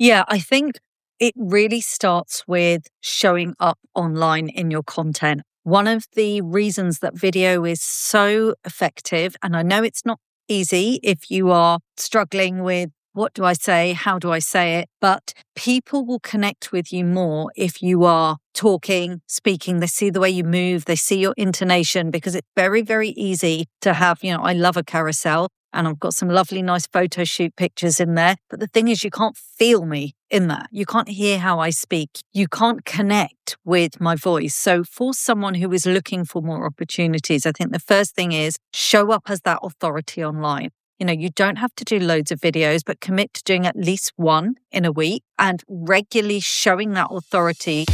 Yeah, I think it really starts with showing up online in your content. One of the reasons that video is so effective, and I know it's not easy if you are struggling with what do I say? How do I say it? But people will connect with you more if you are talking, speaking. They see the way you move, they see your intonation, because it's very, very easy to have, I love a carousel and I've got some lovely, nice photo shoot pictures in there. But the thing is, you can't feel me in that. You can't hear how I speak. You can't connect with my voice. So for someone who is looking for more opportunities, I think the first thing is show up as that authority online. You don't have to do loads of videos, but commit to doing at least one in a week and regularly showing that authority.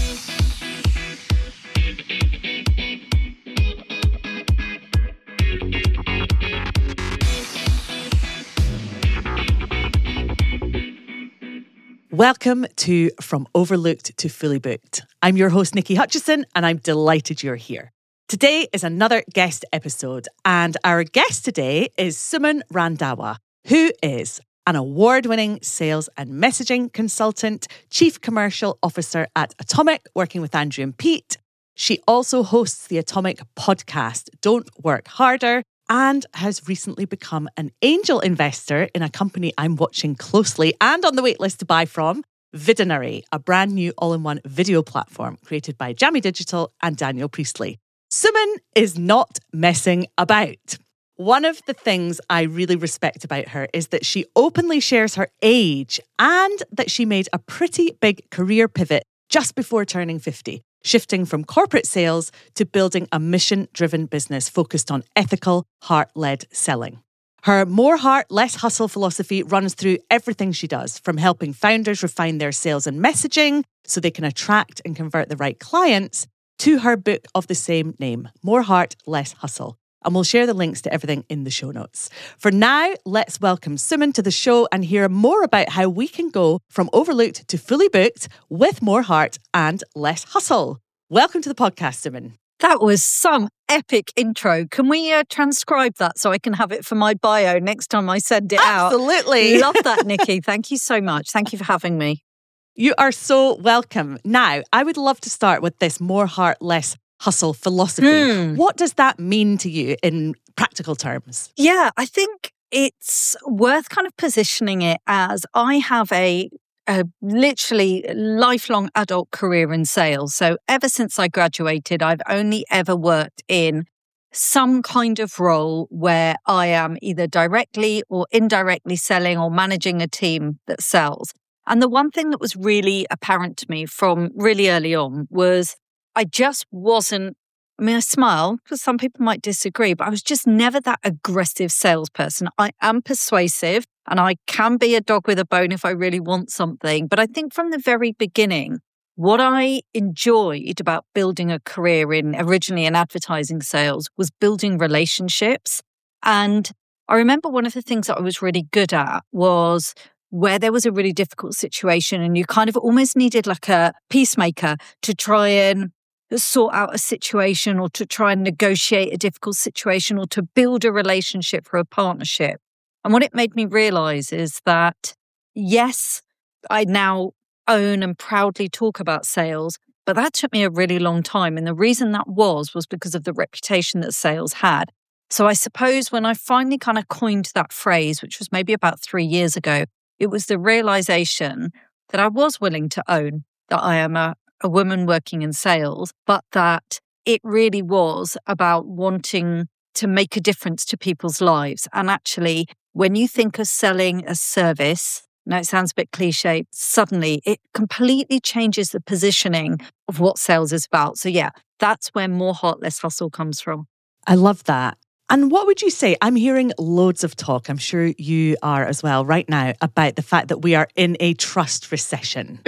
Welcome to From Overlooked to Fully Booked. I'm your host, Nikki Hutchison, and I'm delighted you're here. Today is another guest episode, and our guest today is Suman Randhawa, who is an award-winning sales and messaging consultant, chief commercial officer at Atomic, working with Andrew and Pete. She also hosts the Atomic podcast, Don't Work Harder, and has recently become an angel investor in a company I'm watching closely and on the waitlist to buy from, Vidinary, a brand new all-in-one video platform created by Jammy Digital and Daniel Priestley. Suman is not messing about. One of the things I really respect about her is that she openly shares her age and that she made a pretty big career pivot just before turning 50, shifting from corporate sales to building a mission-driven business focused on ethical, heart-led selling. Her more heart, less hustle philosophy runs through everything she does, from helping founders refine their sales and messaging so they can attract and convert the right clients, to her book of the same name, More Heart, Less Hustle. And we'll share the links to everything in the show notes. For now, let's welcome Suman to the show and hear more about how we can go from overlooked to fully booked with more heart and less hustle. Welcome to the podcast, Suman. That was some epic intro. Can we transcribe that so I can have it for my bio next time I send it out? Absolutely. Love that, Nikki. Thank you so much. Thank you for having me. You are so welcome. Now, I would love to start with this more heart, less hustle philosophy. What does that mean to you in practical terms? Yeah, I think it's worth kind of positioning it as I have a literally lifelong adult career in sales. So ever since I graduated, I've only ever worked in some kind of role where I am either directly or indirectly selling or managing a team that sells. And the one thing that was really apparent to me from really early on was I just wasn't, I smile because some people might disagree, but I was just never that aggressive salesperson. I am persuasive and I can be a dog with a bone if I really want something. But I think from the very beginning, what I enjoyed about building a career originally in advertising sales was building relationships. And I remember one of the things that I was really good at was where there was a really difficult situation and you kind of almost needed like a peacemaker to try and sort out a situation or to try and negotiate a difficult situation or to build a relationship or a partnership. And what it made me realize is that, yes, I now own and proudly talk about sales, but that took me a really long time. And the reason that was because of the reputation that sales had. So I suppose when I finally kind of coined that phrase, which was maybe about 3 years ago, it was the realization that I was willing to own that I am a woman working in sales, but that it really was about wanting to make a difference to people's lives. And actually, when you think of selling a service, now it sounds a bit cliche, suddenly it completely changes the positioning of what sales is about. So yeah, that's where more heart, less hustle comes from. I love that. And what would you say? I'm hearing loads of talk, I'm sure you are as well right now, about the fact that we are in a trust recession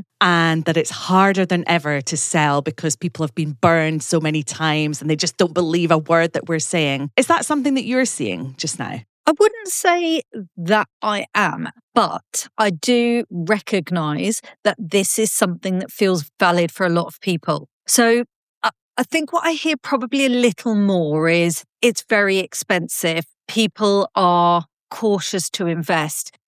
and that it's harder than ever to sell because people have been burned so many times and they just don't believe a word that we're saying. Is that something that you're seeing just now? I wouldn't say that I am, but I do recognize that this is something that feels valid for a lot of people. So I think what I hear probably a little more is it's very expensive. People are cautious to invest.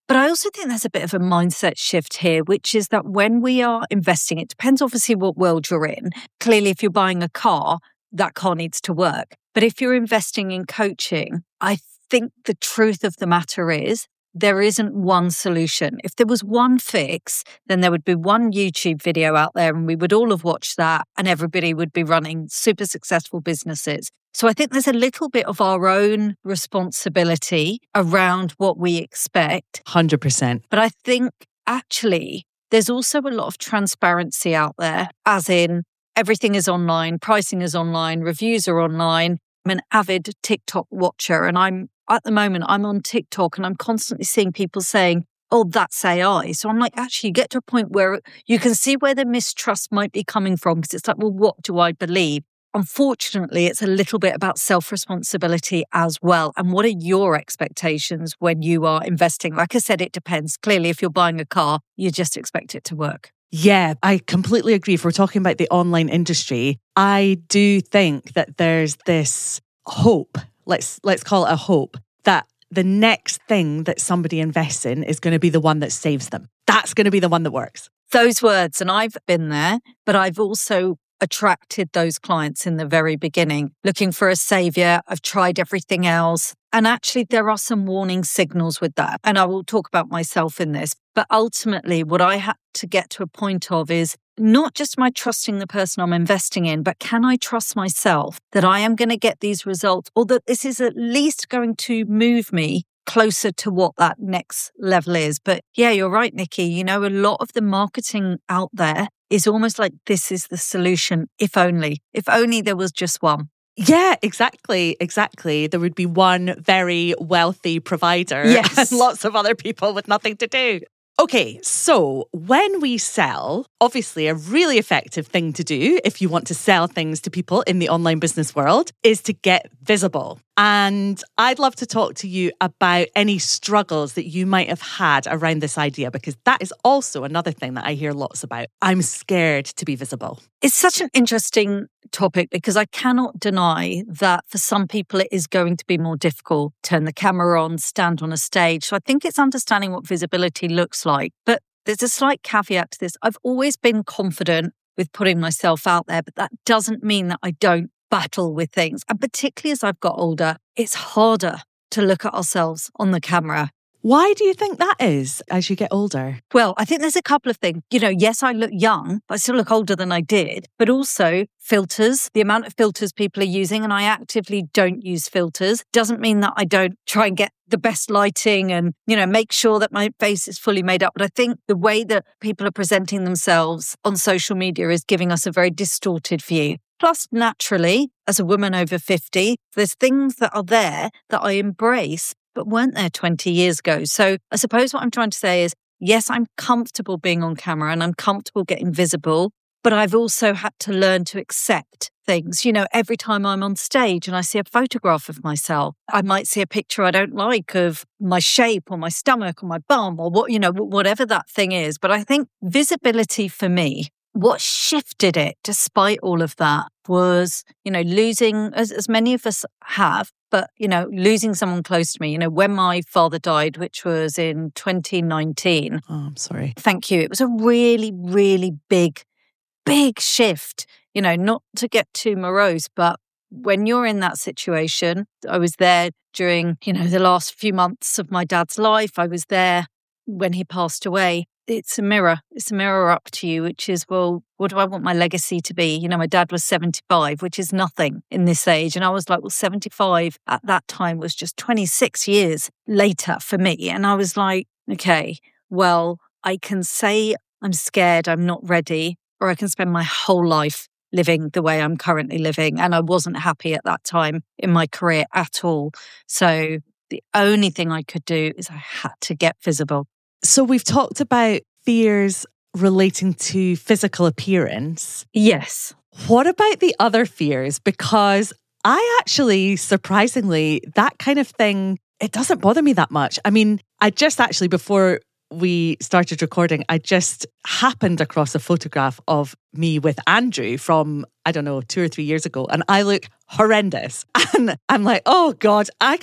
But I also think there's a bit of a mindset shift here, which is that when we are investing, it depends obviously what world you're in. Clearly, if you're buying a car, that car needs to work. But if you're investing in coaching, I think the truth of the matter is there isn't one solution. If there was one fix, then there would be one YouTube video out there and we would all have watched that and everybody would be running super successful businesses. So I think there's a little bit of our own responsibility around what we expect. 100%. But I think actually there's also a lot of transparency out there, as in everything is online, pricing is online, reviews are online. I'm an avid TikTok watcher and at the moment I'm on TikTok and I'm constantly seeing people saying, oh, that's AI. So I'm like, actually, you get to a point where you can see where the mistrust might be coming from because it's like, well, what do I believe? Unfortunately, it's a little bit about self-responsibility as well. And what are your expectations when you are investing? Like I said, it depends. Clearly, if you're buying a car, you just expect it to work. Yeah, I completely agree. If we're talking about the online industry, I do think that there's this hope, let's call it a hope, that the next thing that somebody invests in is going to be the one that saves them. That's going to be the one that works. Those words, and I've been there, but I've also attracted those clients in the very beginning, looking for a savior. I've tried everything else. And actually, there are some warning signals with that. And I will talk about myself in this. But ultimately, what I had to get to a point of is not just am I trusting the person I'm investing in, but can I trust myself that I am going to get these results or that this is at least going to move me closer to what that next level is. But yeah, you're right, Nikki. You know, a lot of the marketing out there is almost like this is the solution, if only there was just one. Yeah, exactly. There would be one very wealthy provider yes. and lots of other people with nothing to do. Okay, so when we sell, obviously a really effective thing to do if you want to sell things to people in the online business world is to get visible. And I'd love to talk to you about any struggles that you might have had around this idea, because that is also another thing that I hear lots about. I'm scared to be visible. It's such an interesting topic because I cannot deny that for some people it is going to be more difficult. Turn the camera on, stand on a stage. So I think it's understanding what visibility looks like. But there's a slight caveat to this. I've always been confident with putting myself out there, but that doesn't mean that I don't battle with things. And particularly as I've got older, it's harder to look at ourselves on the camera. Why do you think that is as you get older? Well, I think there's a couple of things. You know, yes, I look young, but I still look older than I did. But also filters, the amount of filters people are using, and I actively don't use filters, doesn't mean that I don't try and get the best lighting and, you know, make sure that my face is fully made up. But I think the way that people are presenting themselves on social media is giving us a very distorted view. Plus, naturally, as a woman over 50, there's things that are there that I embrace but weren't there 20 years ago. So I suppose what I'm trying to say is, yes, I'm comfortable being on camera and I'm comfortable getting visible, but I've also had to learn to accept things. You know, every time I'm on stage and I see a photograph of myself, I might see a picture I don't like of my shape or my stomach or my bum or what, you know, whatever that thing is. But I think visibility for me, what shifted it despite all of that was, you know, losing, as many of us have, but, you know, losing someone close to me. You know, when my father died, which was in 2019. Oh, I'm sorry. Thank you. It was a really, really big shift, you know, not to get too morose, but when you're in that situation, I was there during, you know, the last few months of my dad's life. I was there when he passed away. It's a mirror up to you, which is, well, what do I want my legacy to be? You know, my dad was 75, which is nothing in this age. And I was like, well, 75 at that time was just 26 years later for me. And I was like, okay, well, I can say I'm scared, I'm not ready, or I can spend my whole life living the way I'm currently living. And I wasn't happy at that time in my career at all. So the only thing I could do is I had to get visible. So we've talked about fears relating to physical appearance. Yes. What about the other fears? Because I actually, surprisingly, that kind of thing, it doesn't bother me that much. I mean, I just actually, before we started recording, I just happened across a photograph of me with Andrew from, I don't know, 2 or 3 years ago. And I look horrendous. And I'm like, oh God, I kind of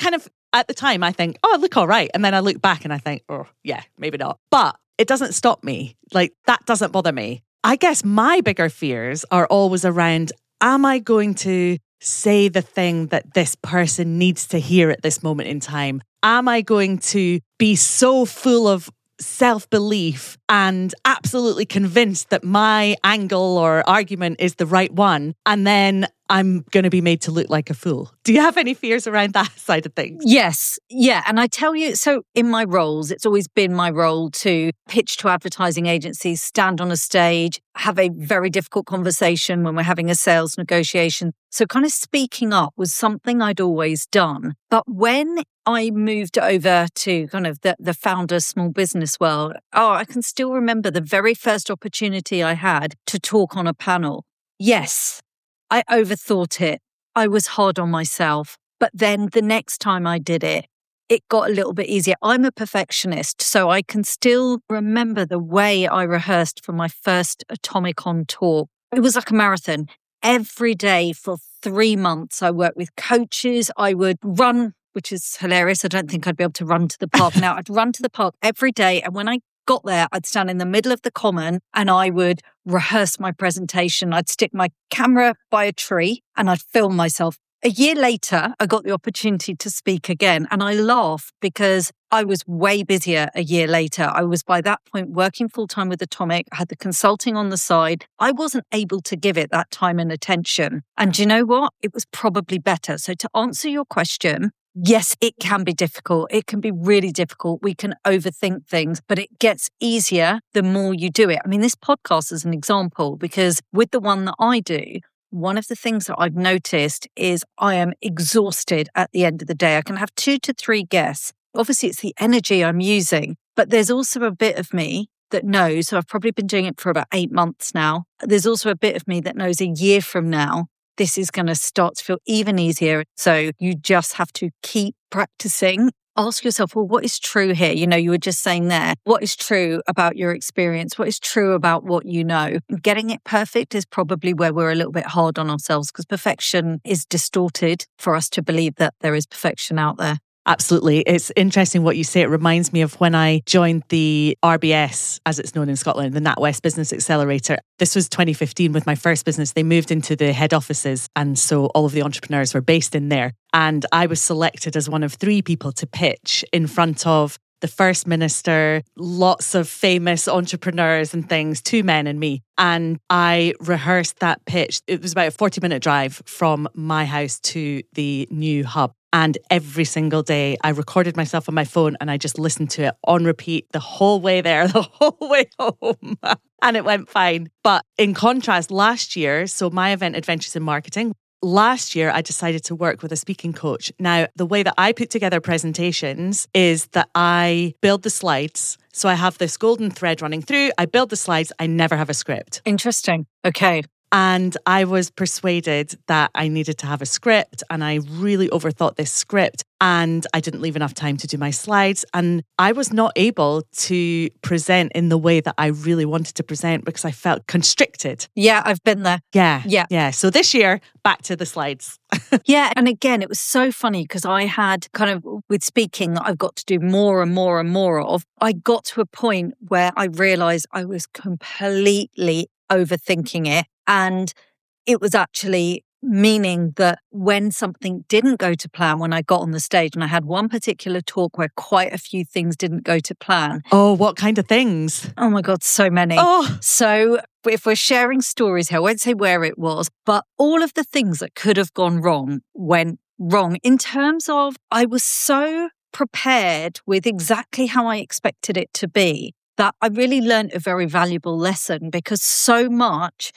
at the time I think, oh, I look all right. And then I look back and I think, oh, yeah, maybe not. But it doesn't stop me. Like, that doesn't bother me. I guess my bigger fears are always around, am I going to say the thing that this person needs to hear at this moment in time? Am I going to be so full of self-belief and absolutely convinced that my angle or argument is the right one, and then I'm going to be made to look like a fool? Do you have any fears around that side of things? Yes. Yeah. And I tell you, so in my roles, it's always been my role to pitch to advertising agencies, stand on a stage, have a very difficult conversation when we're having a sales negotiation. So kind of speaking up was something I'd always done. But when I moved over to kind of the founder small business world, I can still remember the very first opportunity I had to talk on a panel. Yes, I overthought it. I was hard on myself. But then the next time I did it, it got a little bit easier. I'm a perfectionist, so I can still remember the way I rehearsed for my first Atomicon talk. It was like a marathon. Every day for 3 months, I worked with coaches. I would run, which is hilarious. I don't think I'd be able to run to the park now. I'd run to the park every day. And when I got there, I'd stand in the middle of the common and I would rehearse my presentation. I'd stick my camera by a tree and I'd film myself. A year later, I got the opportunity to speak again. And I laugh because I was way busier a year later. I was by that point working full time with Atomic. I had the consulting on the side. I wasn't able to give it that time and attention. And you know what? It was probably better. So to answer your question, yes, it can be difficult. It can be really difficult. We can overthink things, but it gets easier the more you do it. I mean, this podcast is an example because with the one that I do, one of the things that I've noticed is I am exhausted at the end of the day. I can have 2 to 3 guests. Obviously, it's the energy I'm using, but there's also a bit of me that knows, so I've probably been doing it for about 8 months now. There's also a bit of me that knows a year from now, this is going to start to feel even easier. So you just have to keep practicing. Ask yourself, well, what is true here? You know, you were just saying there, what is true about your experience? What is true about what you know? Getting it perfect is probably where we're a little bit hard on ourselves because perfection is distorted for us to believe that there is perfection out there. Absolutely. It's interesting what you say. It reminds me of when I joined the RBS, as it's known in Scotland, the NatWest Business Accelerator. This was 2015 with my first business. They moved into the head offices. And so all of the entrepreneurs were based in there. And I was selected as one of 3 people to pitch in front of the First Minister, lots of famous entrepreneurs and things, 2 men and me. And I rehearsed that pitch. It was about a 40-minute drive from my house to the new hub. And every single day I recorded myself on my phone and I just listened to it on repeat the whole way there, the whole way home. And it went fine. But in contrast, last year, so my event, Adventures in Marketing, last year I decided to work with a speaking coach. Now, the way that I put together presentations is that I build the slides. So I have this golden thread running through. I build the slides. I never have a script. Interesting. Okay. And I was persuaded that I needed to have a script, and I really overthought this script, and I didn't leave enough time to do my slides, and I was not able to present in the way that I really wanted to present because I felt constricted. Yeah, I've been there. Yeah. So this year, back to the slides. Yeah. And again, it was so funny because I had kind of with speaking that I've got to do more and more and more of. I got to a point where I realized I was completely overthinking it. And it was actually meaning that when something didn't go to plan, when I got on the stage, and I had one particular talk where quite a few things didn't go to plan. Oh, what kind of things? Oh my God, so many. Oh. So if we're sharing stories here, I won't say where it was, but all of the things that could have gone wrong went wrong in terms of I was so prepared with exactly how I expected it to be that I really learned a very valuable lesson because so much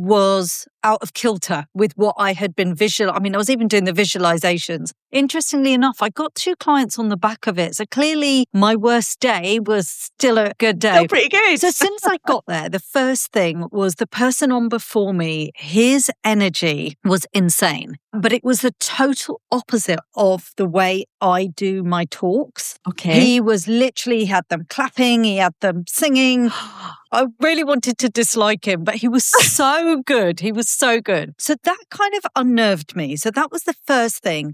was out of kilter with what I had been I mean, I was even doing the visualizations. Interestingly enough, I got 2 clients on the back of it. So clearly my worst day was still a good day. Still pretty good. So as soon as I got there, the first thing was the person on before me, his energy was insane. But it was the total opposite of the way I do my talks. Okay. He was literally, he had them clapping, he had them singing. I really wanted to dislike him, but he was so good. He was so good. So that kind of unnerved me. So that was the first thing because I was just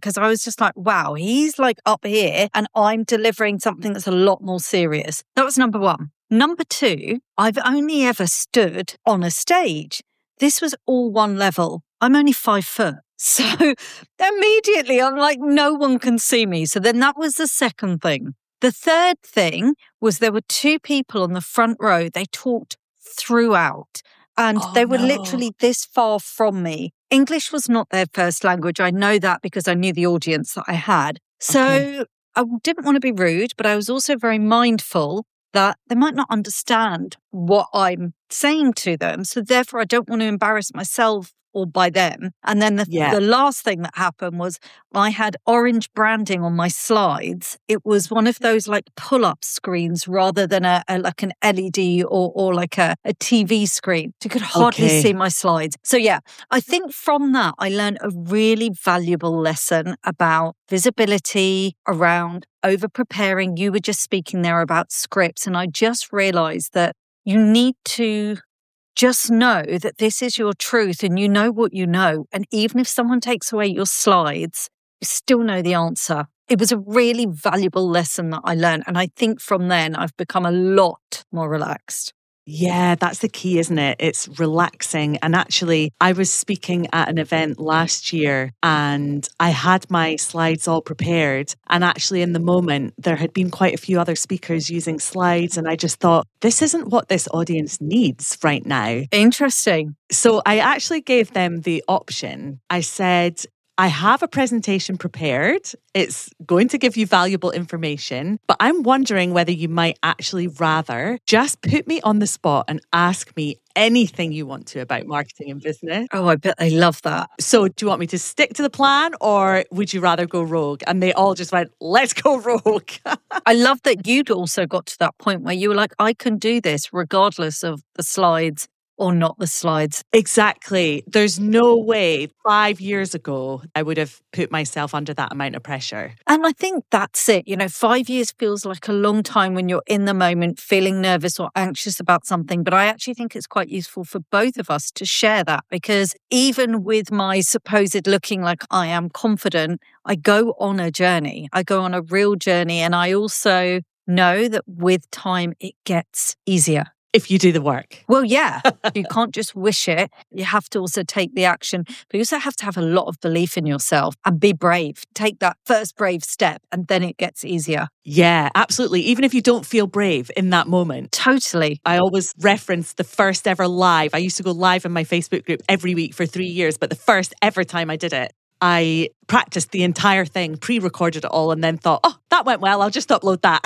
just like, wow, he's like up here and I'm delivering something that's a lot more serious. That was number one. Number two, I've only ever stood on a stage. This was all one level. I'm only 5 foot. So immediately I'm like, no one can see me. So then that was the second thing. The third thing was there were 2 people on the front row. They talked throughout and they were literally this far from me. English was not their first language. I know that because I knew the audience that I had. So I didn't want to be rude, but I was also very mindful that they might not understand what I'm saying to them. So therefore, I don't want to embarrass myself or by them. And then the last thing that happened was I had orange branding on my slides. It was one of those like pull-up screens rather than like an LED or like a TV screen. So you could hardly see my slides. So yeah, I think from that, I learned a really valuable lesson about visibility, around over-preparing. You were just speaking there about scripts. And I just realized that you need to just know that this is your truth and you know what you know. And even if someone takes away your slides, you still know the answer. It was a really valuable lesson that I learned. And I think from then I've become a lot more relaxed. Yeah, that's the key, isn't it? It's relaxing. And actually, I was speaking at an event last year and I had my slides all prepared. And actually, in the moment, there had been quite a few other speakers using slides. And I just thought, this isn't what this audience needs right now. Interesting. So I actually gave them the option. I said, I have a presentation prepared. It's going to give you valuable information, but I'm wondering whether you might actually rather just put me on the spot and ask me anything you want to about marketing and business. Oh, I bet they love that. So do you want me to stick to the plan or would you rather go rogue? And they all just went, let's go rogue. I love that you'd also got to that point where you were like, I can do this regardless of the slides or not the slides. Exactly. There's no way 5 years ago I would have put myself under that amount of pressure. And I think that's it. 5 years feels like a long time when you're in the moment feeling nervous or anxious about something. But I actually think it's quite useful for both of us to share that because even with my supposed looking like I am confident, I go on a journey. I go on a real journey. And I also know that with time, it gets easier. If you do the work. Well, yeah, you can't just wish it. You have to also take the action, but you also have to have a lot of belief in yourself and be brave. Take that first brave step and then it gets easier. Yeah, absolutely. Even if you don't feel brave in that moment. Totally. I always reference the first ever live. I used to go live in my Facebook group every week for 3 years, but the first ever time I did it, I practiced the entire thing, pre-recorded it all, and then thought, oh, that went well. I'll just upload that.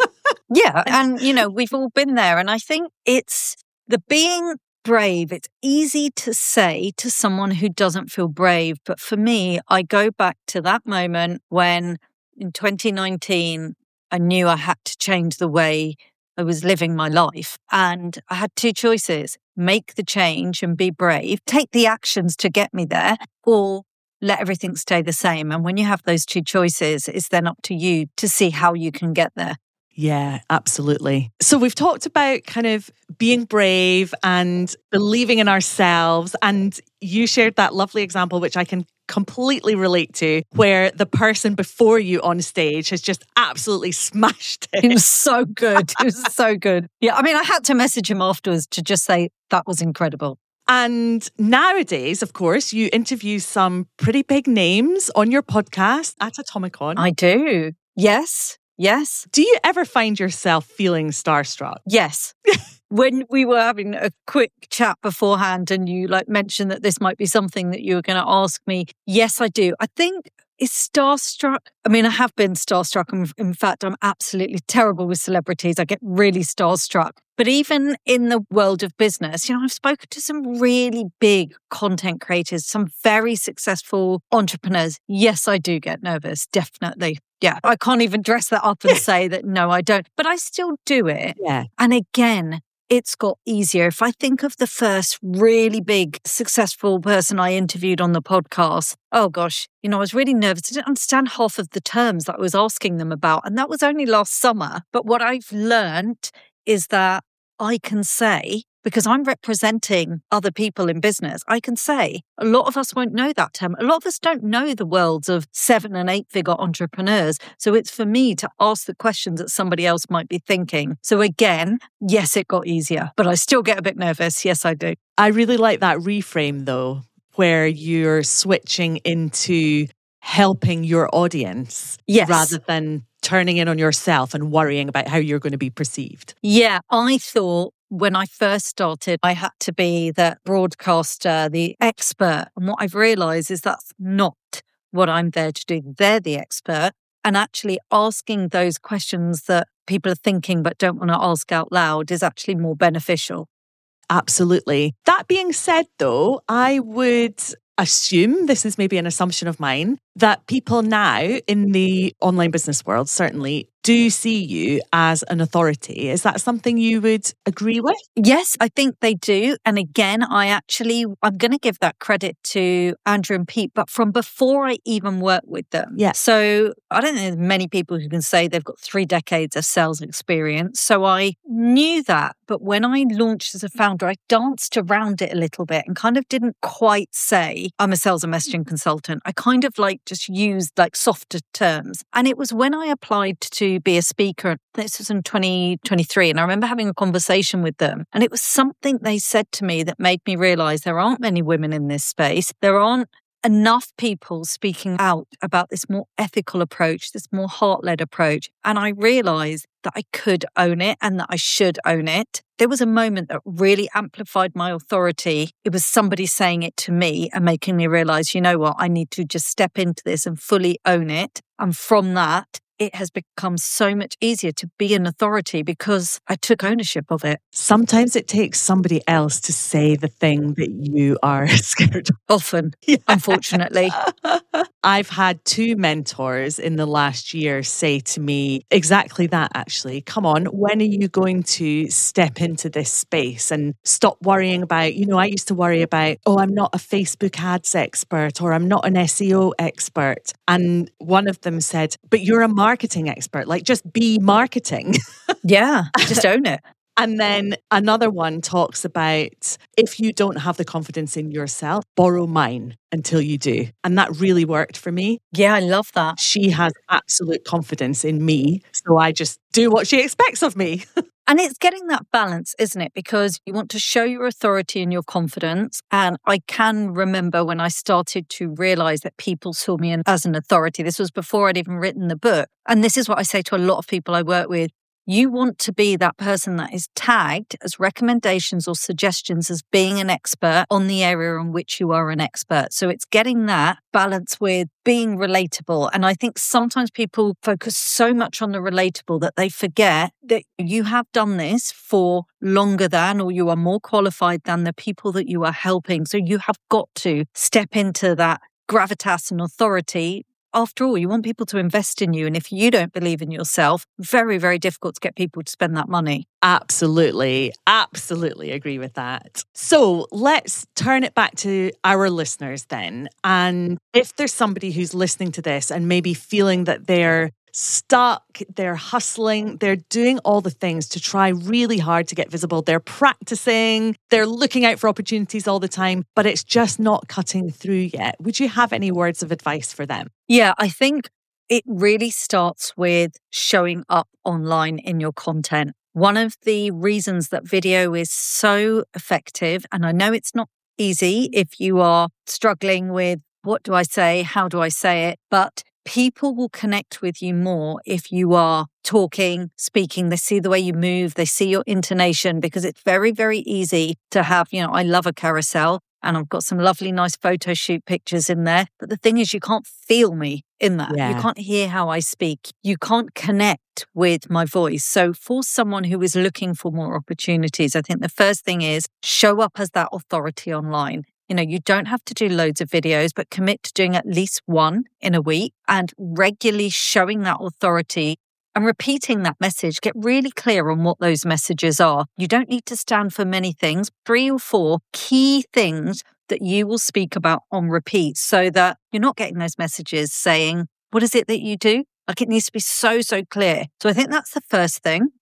Yeah. And, we've all been there. And I think it's the being brave. It's easy to say to someone who doesn't feel brave. But for me, I go back to that moment when in 2019, I knew I had to change the way I was living my life. And I had 2 choices: make the change and be brave, take the actions to get me there, or let everything stay the same. And when you have those 2 choices, it's then up to you to see how you can get there. Yeah, absolutely. So we've talked about kind of being brave and believing in ourselves. And you shared that lovely example, which I can completely relate to, where the person before you on stage has just absolutely smashed it. It was so good. It was so good. Yeah, I mean, I had to message him afterwards to just say that was incredible. And nowadays, of course, you interview some pretty big names on your podcast at Atomicon. I do. Yes. Yes. Do you ever find yourself feeling starstruck? Yes. When we were having a quick chat beforehand and you mentioned that this might be something that you were going to ask me. Yes, I do. I think it's starstruck. I mean, I have been starstruck. In fact, I'm absolutely terrible with celebrities. I get really starstruck. But even in the world of business, I've spoken to some really big content creators, some very successful entrepreneurs. Yes, I do get nervous. Definitely. Yeah, I can't even dress that up and say that, no, I don't. But I still do it. Yeah. And again, it's got easier. If I think of the first really big, successful person I interviewed on the podcast, oh gosh, I was really nervous. I didn't understand half of the terms that I was asking them about. And that was only last summer. But what I've learned is that I can say, because I'm representing other people in business. I can say a lot of us won't know that term. A lot of us don't know the worlds of 7 and 8 figure entrepreneurs. So it's for me to ask the questions that somebody else might be thinking. So again, yes, it got easier, but I still get a bit nervous. Yes, I do. I really like that reframe though, where you're switching into helping your audience rather than turning in on yourself and worrying about how you're going to be perceived. Yeah, I thought when I first started, I had to be the broadcaster, the expert. And what I've realized is that's not what I'm there to do. They're the expert. And actually asking those questions that people are thinking but don't want to ask out loud is actually more beneficial. Absolutely. That being said, though, I would assume, this is maybe an assumption of mine, that people now in the online business world certainly do see you as an authority. Is that something you would agree with? Yes, I think they do. And again, I'm going to give that credit to Andrew and Pete, but from before I even worked with them. Yeah. So I don't know there's many people who can say they've got 3 decades of sales experience. So I knew that. But when I launched as a founder, I danced around it a little bit and kind of didn't quite say I'm a sales and messaging consultant. I kind of just used softer terms. And it was when I applied to be a speaker, this was in 2023, and I remember having a conversation with them, and it was something they said to me that made me realize there aren't many women in this space. There aren't enough people speaking out about this more ethical approach, this more heart-led approach. And I realized that I could own it and that I should own it. There was a moment that really amplified my authority. It was somebody saying it to me and making me realize, you know what, I need to just step into this and fully own it. And from that, it has become so much easier to be an authority because I took ownership of it. Sometimes it takes somebody else to say the thing that you are scared of. Often, unfortunately. I've had 2 mentors in the last year say to me exactly that, actually. Come on, when are you going to step into this space and stop worrying about, I used to worry about, I'm not a Facebook ads expert or I'm not an SEO expert. And one of them said, but you're a marketing expert, just be marketing. Yeah, just own it. And then another one talks about if you don't have the confidence in yourself, borrow mine until you do. And that really worked for me. Yeah, I love that. She has absolute confidence in me. So I just do what she expects of me. And it's getting that balance, isn't it? Because you want to show your authority and your confidence. And I can remember when I started to realize that people saw me as an authority. This was before I'd even written the book. And this is what I say to a lot of people I work with. You want to be that person that is tagged as recommendations or suggestions as being an expert on the area in which you are an expert. So it's getting that balance with being relatable. And I think sometimes people focus so much on the relatable that they forget that you have done this for longer than, or you are more qualified than the people that you are helping. So you have got to step into that gravitas and authority. After all, you want people to invest in you. And if you don't believe in yourself, very, very difficult to get people to spend that money. Absolutely. Absolutely agree with that. So let's turn it back to our listeners then. And if there's somebody who's listening to this and maybe feeling that they're stuck, they're hustling, they're doing all the things to try really hard to get visible. They're practicing, they're looking out for opportunities all the time, but it's just not cutting through yet. Would you have any words of advice for them? Yeah, I think it really starts with showing up online in your content. One of the reasons that video is so effective, and I know it's not easy if you are struggling with what do I say, how do I say it, but people will connect with you more if you are talking, speaking. They see the way you move, they see your intonation, because it's very, very easy to have, I love a carousel and I've got some lovely, nice photo shoot pictures in there. But the thing is, you can't feel me in that. Yeah. You can't hear how I speak. You can't connect with my voice. So for someone who is looking for more opportunities, I think the first thing is show up as that authority online. You don't have to do loads of videos, but commit to doing at least one in a week and regularly showing that authority and repeating that message. Get really clear on what those messages are. You don't need to stand for many things, 3 or 4 key things that you will speak about on repeat so that you're not getting those messages saying, what is it that you do? It needs to be so, so clear. So I think that's the first thing.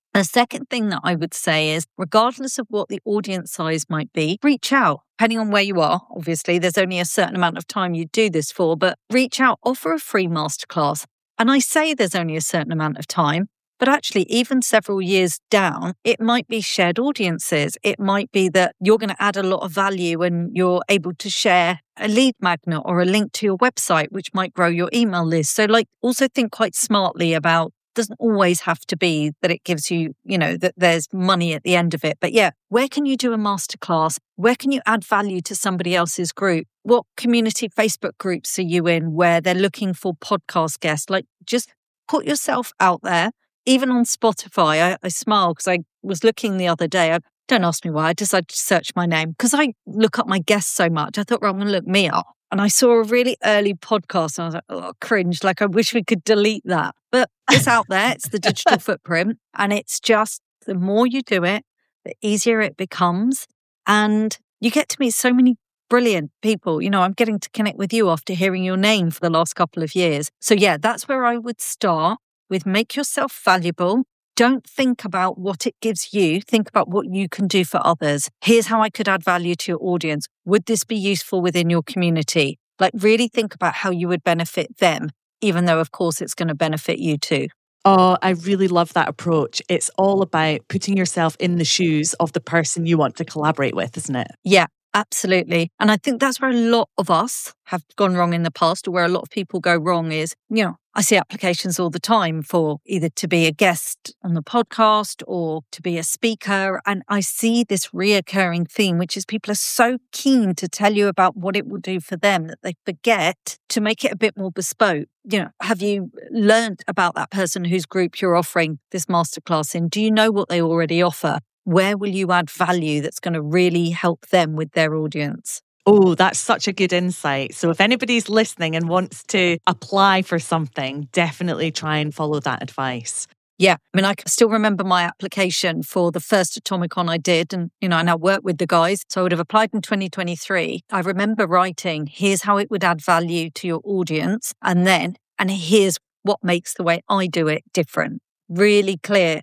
The second thing that I would say is, regardless of what the audience size might be, reach out. Depending on where you are, obviously, there's only a certain amount of time you do this for, but reach out, offer a free masterclass. And I say there's only a certain amount of time, but actually, even several years down, it might be shared audiences. It might be that you're going to add a lot of value and you're able to share a lead magnet or a link to your website, which might grow your email list. So also think quite smartly about, doesn't always have to be that it gives you, that there's money at the end of it. But yeah, where can you do a masterclass? Where can you add value to somebody else's group? What community Facebook groups are you in where they're looking for podcast guests? Just put yourself out there. Even on Spotify, I smile because I was looking the other day. Don't ask me why. I decided to search my name because I look up my guests so much. I thought, I'm going to look me up. And I saw a really early podcast and I was like, oh, cringe. I wish we could delete that. But it's out there. It's the digital footprint. And it's just the more you do it, the easier it becomes. And you get to meet so many brilliant people. I'm getting to connect with you after hearing your name for the last couple of years. So yeah, that's where I would start with. Make yourself valuable. Don't think about what it gives you. Think about what you can do for others. Here's how I could add value to your audience. Would this be useful within your community? Really think about how you would benefit them, even though, of course, it's going to benefit you too. Oh, I really love that approach. It's all about putting yourself in the shoes of the person you want to collaborate with, isn't it? Yeah. Absolutely. And I think that's where a lot of us have gone wrong in the past, or where a lot of people go wrong is, I see applications all the time for either to be a guest on the podcast or to be a speaker. And I see this reoccurring theme, which is people are so keen to tell you about what it will do for them that they forget to make it a bit more bespoke. Have you learned about that person whose group you're offering this masterclass in? Do you know what they already offer? Where will you add value that's going to really help them with their audience? Oh, that's such a good insight. So if anybody's listening and wants to apply for something, definitely try and follow that advice. Yeah. I can still remember my application for the first Atomicon I did. And, I now work with the guys. So I would have applied in 2023. I remember writing, here's how it would add value to your audience. And here's what makes the way I do it different. Really clear.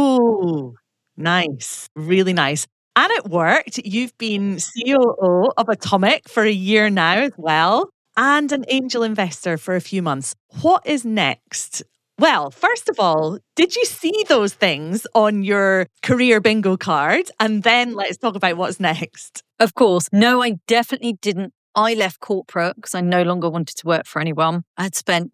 Ooh. Nice. Really nice. And it worked. You've been COO of Atomic for a year now as well, and an angel investor for a few months. What is next? Well, first of all, did you see those things on your career bingo card? And then let's talk about what's next. Of course. No, I definitely didn't. I left corporate because I no longer wanted to work for anyone. I had spent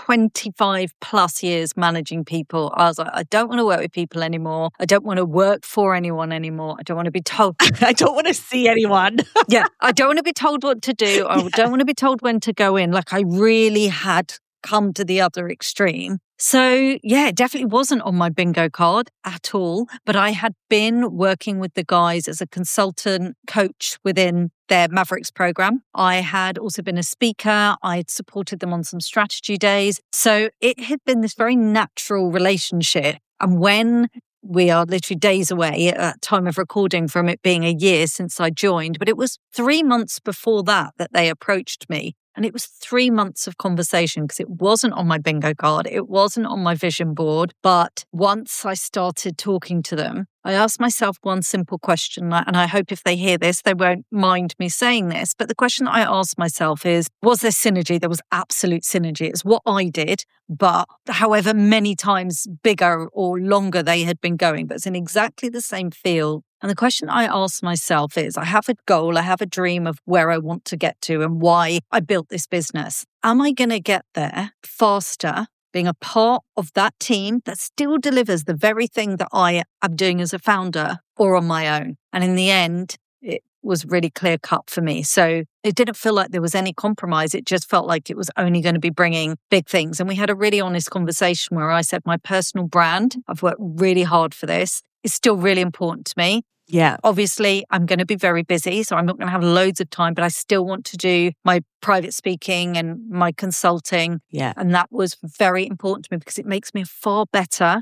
25 plus years managing people. I was like, I don't want to work with people anymore. I don't want to work for anyone anymore. I don't want to be told. I don't want to see anyone. Yeah. I don't want to be told what to do. I don't want to be told when to go in. I really had come to the other extreme. So yeah, it definitely wasn't on my bingo card at all. But I had been working with the guys as a consultant coach within their Mavericks program. I had also been a speaker. I had supported them on some strategy days. So it had been this very natural relationship. And when we are literally days away at time of recording from it being a year since I joined, but it was 3 months before that they approached me. And it was 3 months of conversation because it wasn't on my bingo card. It wasn't on my vision board. But once I started talking to them, I asked myself one simple question. And I hope if they hear this, they won't mind me saying this. But the question I asked myself is, was there synergy? There was absolute synergy. It's what I did. But however many times bigger or longer they had been going, but it's in exactly the same field. And the question I ask myself is, I have a goal, I have a dream of where I want to get to and why I built this business. Am I going to get there faster being a part of that team that still delivers the very thing that I am doing as a founder, or on my own? And in the end, it was really clear cut for me. So it didn't feel like there was any compromise. It just felt like it was only going to be bringing big things. And we had a really honest conversation where I said, my personal brand, I've worked really hard for this, is still really important to me. Yeah. Obviously, I'm going to be very busy, so I'm not going to have loads of time, but I still want to do my private speaking and my consulting. Yeah. And that was very important to me because it makes me a far better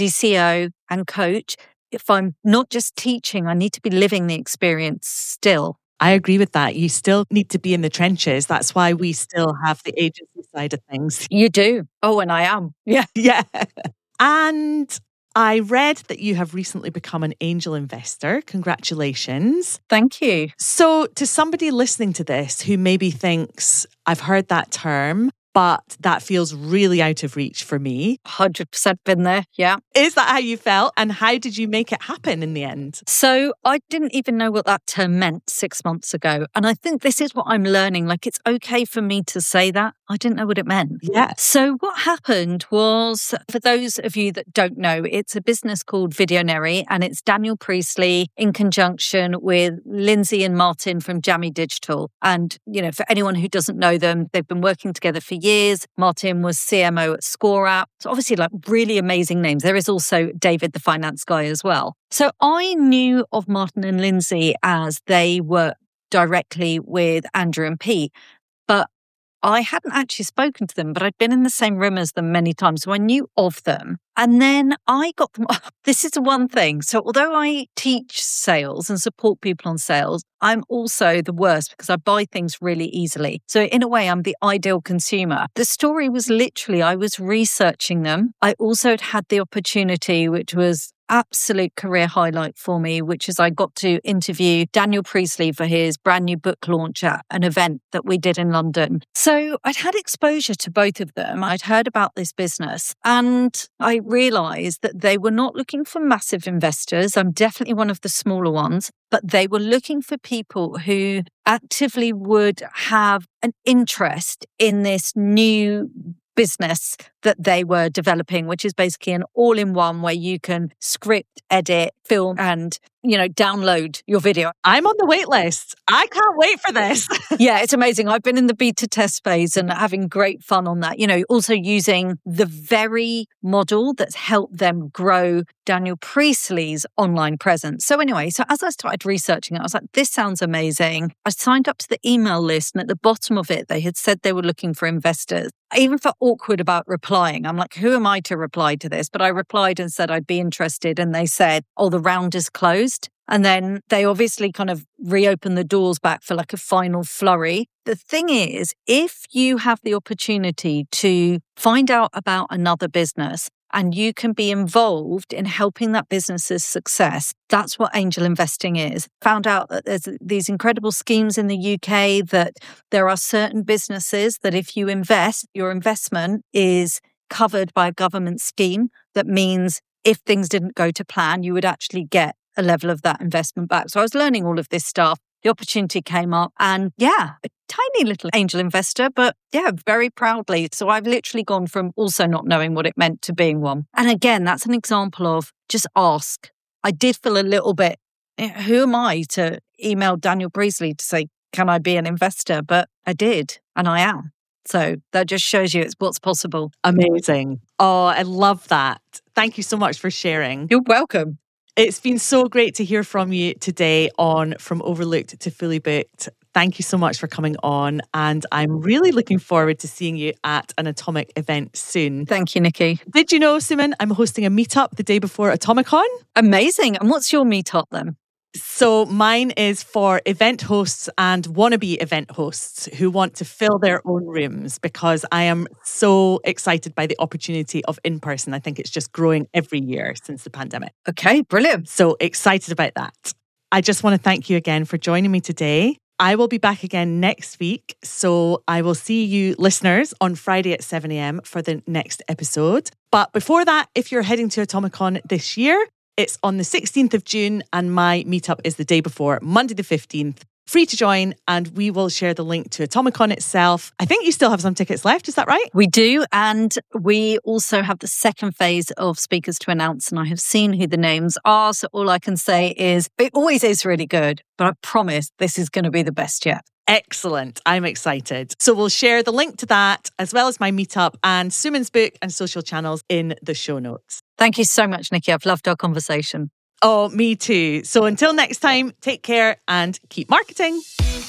CCO and coach. If I'm not just teaching, I need to be living the experience still. I agree with that. You still need to be in the trenches. That's why we still have the agency side of things. You do. Oh, and I am. Yeah. Yeah. And I read that you have recently become an angel investor. Congratulations. Thank you. So to somebody listening to this who maybe thinks, I've heard that term, but that feels really out of reach for me. 100% been there, yeah. Is that how you felt? And how did you make it happen in the end? So I didn't even know what that term meant 6 months ago. And I think this is what I'm learning. Like, it's okay for me to say that. I didn't know what it meant. Yeah. So what happened was, for those of you that don't know, it's a business called Videonary, and it's Daniel Priestley in conjunction with Lindsay and Martin from Jammy Digital. And, you know, for anyone who doesn't know them, they've been working together for years. Martin was CMO at ScoreApp. So obviously, like, really amazing names. There is also David, the finance guy, as well. So I knew of Martin and Lindsay as they worked directly with Andrew and Pete, but I hadn't actually spoken to them, but I'd been in the same room as them many times. So I knew of them. And then I got them. This is one thing. So although I teach sales and support people on sales, I'm also the worst because I buy things really easily. So in a way, I'm the ideal consumer. The story was literally, I was researching them. I also had the opportunity, which was absolute career highlight for me, which is I got to interview Daniel Priestley for his brand new book launch at an event that we did in London. So I'd had exposure to both of them. I'd heard about this business and I realized that they were not looking for massive investors. I'm definitely one of the smaller ones, but they were looking for people who actively would have an interest in this new business that they were developing, which is basically an all-in-one where you can script, edit, film, and, you know, download your video. I'm on the wait list. I can't wait for this. Yeah, it's amazing. I've been in the beta test phase and having great fun on that. You know, also using the very model that's helped them grow Daniel Priestley's online presence. So anyway, so as I started researching it, I was like, this sounds amazing. I signed up to the email list, and at the bottom of it, they had said they were looking for investors. I even felt awkward about replying. I'm like, who am I to reply to this? But I replied and said I'd be interested. And they said, oh, the round is closed. And then they obviously kind of reopened the doors back for like a final flurry. The thing is, if you have the opportunity to find out about another business and you can be involved in helping that business's success, that's what angel investing is. Found out that there's these incredible schemes in the UK, that there are certain businesses that if you invest, your investment is covered by a government scheme. That means if things didn't go to plan, you would actually get a level of that investment back. So I was learning all of this stuff. The opportunity came up and a tiny little angel investor, but very proudly. So I've literally gone from also not knowing what it meant to being one. And again, that's an example of just ask. I did feel a little bit, who am I to email Daniel Priestley to say, can I be an investor? But I did, and I am. So that just shows you it's what's possible. Amazing. Oh, I love that. Thank you so much for sharing. You're welcome. It's been so great to hear from you today on From Overlooked to Fully Booked. Thank you so much for coming on. And I'm really looking forward to seeing you at an Atomic event soon. Thank you, Nikki. Did you know, Suman, I'm hosting a meetup the day before Atomicon? Amazing. And what's your meetup then? So mine is for event hosts and wannabe event hosts who want to fill their own rooms, because I am so excited by the opportunity of in-person. I think it's just growing every year since the pandemic. Okay, brilliant. So excited about that. I just want to thank you again for joining me today. I will be back again next week. So I will see you listeners on Friday at 7 a.m. for the next episode. But before that, if you're heading to Atomicon this year, it's on the 16th of June and my meetup is the day before, Monday the 15th. Free to join, and we will share the link to Atomicon itself. I think you still have some tickets left, is that right? We do, and we also have the second phase of speakers to announce, and I have seen who the names are, so all I can say is it always is really good, but I promise this is going to be the best yet. Excellent. I'm excited. So we'll share the link to that as well as my meetup and Suman's book and social channels in the show notes. Thank you so much, Nikki. I've loved our conversation. Oh, me too. So until next time, take care and keep marketing.